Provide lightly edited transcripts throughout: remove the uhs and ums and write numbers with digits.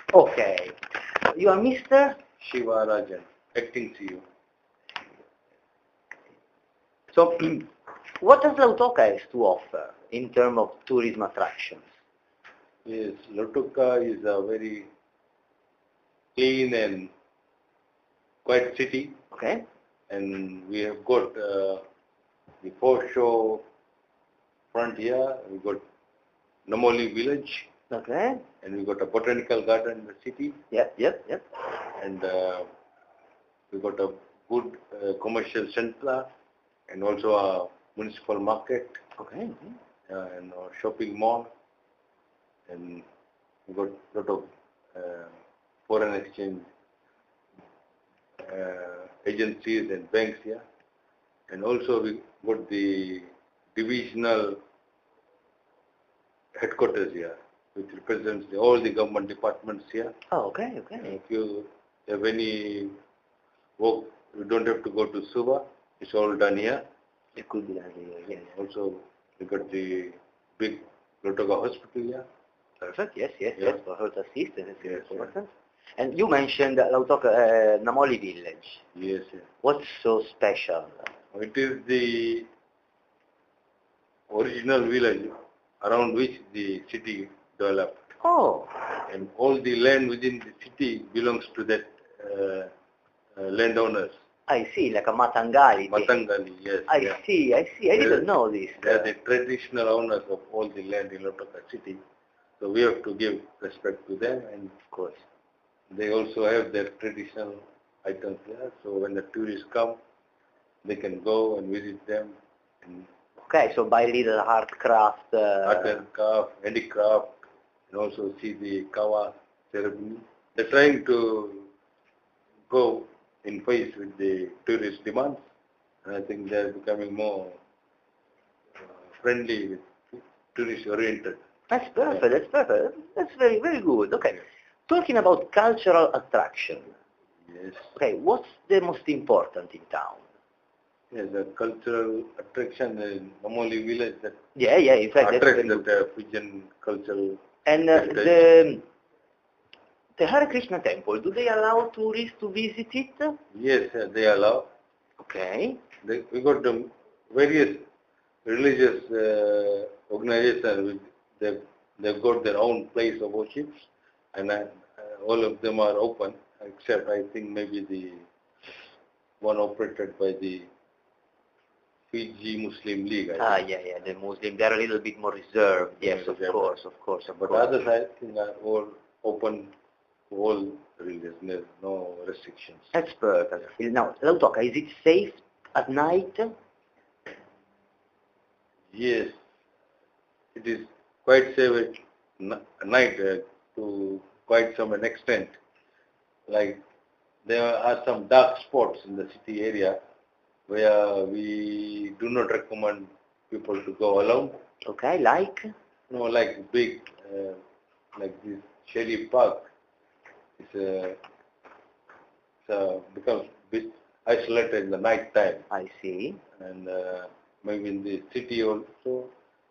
Okay. You are Mr. Shiva Rajan, acting CEO. So, what does Lautoka has to offer in terms of tourism attractions? Yes, Lautoka is a very clean and quiet city, Okay. and we have got the foreshore front here. We got Namoli village, Okay. and we got a botanical garden in the city, Yep. and we got a good commercial center, and also a municipal market, Okay. and a shopping mall, and we got a lot of foreign exchange agencies and banks here, and also we got the divisional headquarters here, which represents all the government departments here. Oh, okay. If you have any work, you don't have to go to Suva. It's all done here. It could be done here, yes. Also, we got the big Lautoka hospital here. Perfect. Yes. Yeah. For health assistance, Yes, it's important. And you mentioned Lautoka, Namoli village. Yes. What's so special? It is the original village around which the city developed. Oh, And all the land within the city belongs to that landowners. I see, like a Matangali. Matangali, yes. I see. I didn't know this. They are the traditional owners of all the land in Lautoka city. So we have to give respect to them, and Of course. they also have their traditional items there. So when the tourists come, they can go and visit them and Okay, so buy little art craft. art and craft, handicraft, and also see the kawa ceremony. They're trying to go in phase with the tourist demands, and I think they're becoming more friendly with tourist oriented. That's perfect. That's very, very good. Okay. Talking about cultural attraction. Yes. Okay, what's the most important in town? Yes, the cultural attraction in Namoli village that Yeah. In fact, that's attracts very good. that Fijian cultural. And heritage. the Hare Krishna temple, do they allow tourists to visit it? Yes, they allow. Okay. We got the various religious organizations. They've got their own place of worship, and all of them are open, except I think maybe the one operated by the Fiji Muslim League. I think. Yeah. The Muslim, they're a little bit more reserved. Yes, of course. But others, I think, are all open to all religions. There's no restrictions. That's perfect. Now, Lautoka, is it safe at night? Yes, it is quite safe at night to quite some an extent. Like there are some dark spots in the city area where we do not recommend people to go alone. Okay, like? Like big, like this Shady Park. It's becomes a bit isolated in the night time. I see. And maybe in the city also,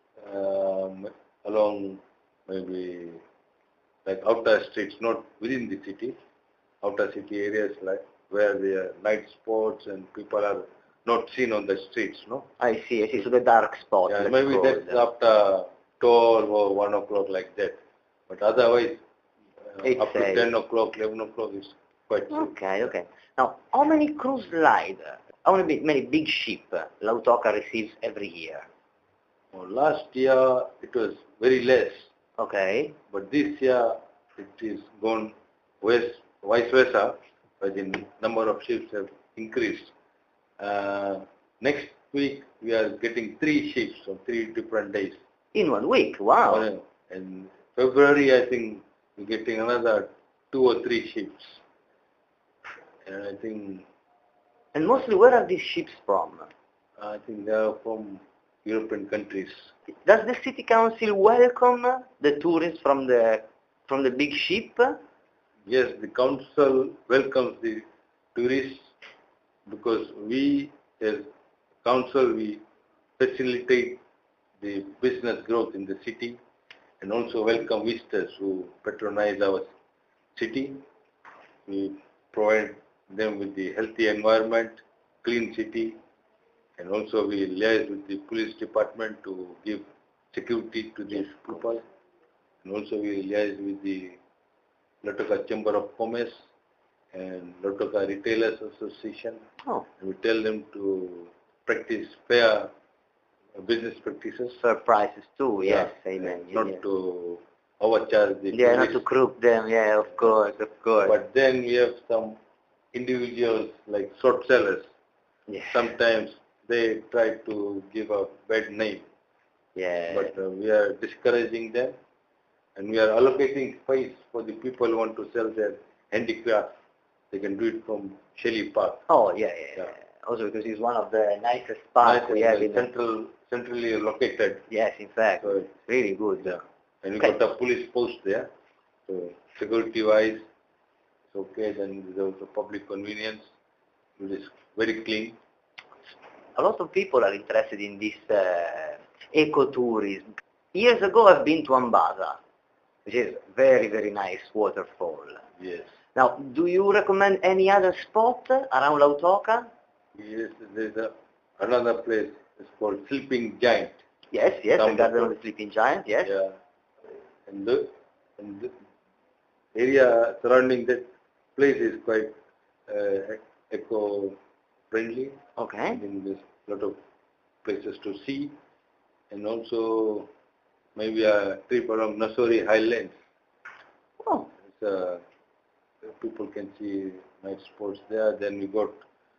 along maybe like outer streets, not within the city, outer city areas like where there are night spots and people are not seen on the streets, no? I see. So the dark spot. Yeah, let's maybe call that's them. after 12 or 1 o'clock like that. But otherwise, It's up to safe. 10 o'clock, 11 o'clock is quite safe. Okay. Now, how many cruise lines, how many big ships Lautoka receives every year? Well, last year it was very less, Okay. but this year it is gone vice versa, but the number of ships have increased. Next week we are getting 3 ships on 3 different days. In 1 week, wow. And February I think we're getting another 2 or 3 ships. And I think And where are these ships from? they are from European countries. Does the city council welcome the tourists from the big ship? Yes, the council welcomes the tourists because we as council, we facilitate the business growth in the city and also welcome visitors who patronize our city. We provide them with the healthy environment, clean city, and also we liaise with the police department to give security to these people. And also we liaise with the Lautoka Chamber of Commerce and Lautoka Retailers Association. Oh. And we tell them to practice fair business practices. Fair prices too, yes, Yeah. amen. Not to overcharge the Yeah, not tourists. to crook them, yeah, of course. But then we have some individuals like short sellers. Yeah. Sometimes they try to give a bad name. Yeah. But we are discouraging them, and we are allocating space for the people who want to sell their handicrafts. They can do it from Shelley Park. Oh, yeah. Also because it's one of the nicest parks we have in centrally located. Yes, in fact. So, it's really good. Yeah. And we Okay. got a police post there. So security-wise, it's okay. Then there's also public convenience. It is very clean. A lot of people are interested in this ecotourism. Years ago I've been to Ambasa, which is very, very nice waterfall. Yes. Now, do you recommend any other spot around Lautoka? Yes, there's another place. It's called Sleeping Giant. Yes, the Down the Garden of road. the Sleeping Giant, yes. Yeah. And the area surrounding that place is quite eco-friendly. Okay. I think there's a lot of places to see. And also maybe a trip around Nasori Highlands. Oh, It's, people can see night sports there. Then we got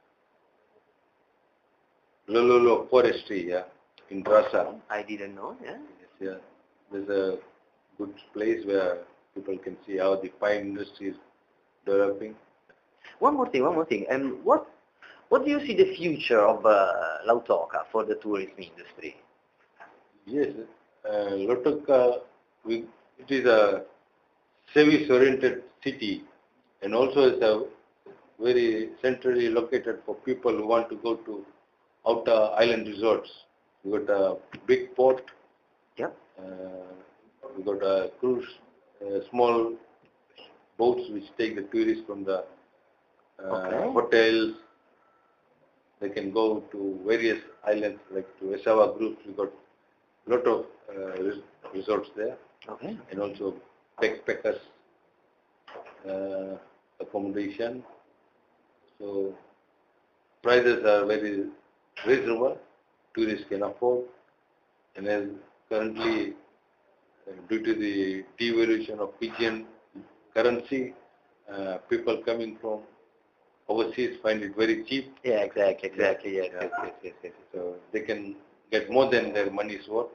Lololo Forestry, yeah, in Rasa. I didn't know, yeah. Yes, yeah. There's a good place where people can see how the pine industry is developing. One more thing. What do you see the future of Lautoka for the tourism industry? Yes, Lautoka, it is a service-oriented city, and also it's a very centrally located for people who want to go to outer island resorts. We got a big port. Yep. We got a cruise, small boats which take the tourists from the Okay. hotels. They can go to various islands like to Esawa groups. We got a lot of resorts there, Okay. and also backpackers accommodation. So prices are very reasonable. Tourists can afford, and as currently due to the devaluation of Fijian currency, people coming from overseas find it very cheap. Yeah, exactly. Yes, Yeah. yes. So they can get more than their money's worth.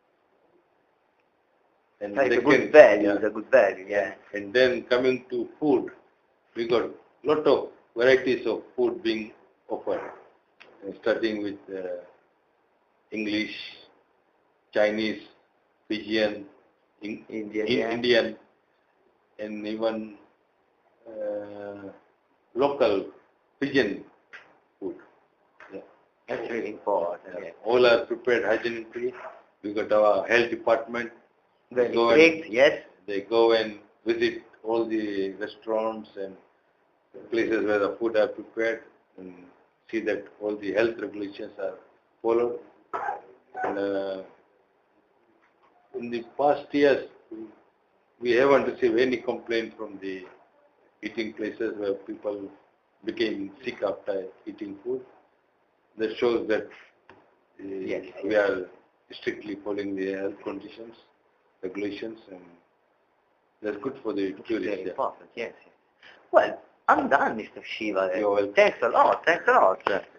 And It's they a good can, value. yeah. It's a good value. Yeah. And then coming to food, we got lot of varieties of food being offered, starting with English, Chinese, Fijian, Indian, yeah. Indian, and even local Fijian food. Yeah. That's really important. Yeah. Yeah. All are prepared hygienically. We got our health department. Very Go strict, and- yes. They go and visit all the restaurants and places where the food are prepared and see that all the health regulations are followed. And in the past years, we haven't received any complaint from the eating places where people became sick after eating food. That shows that Yes. we are strictly following the health conditions, regulations, and that's good for the Which is tourists. very Yeah. important, yes. Well, I'm done, Mr. Shiva. You're welcome. Thanks a lot.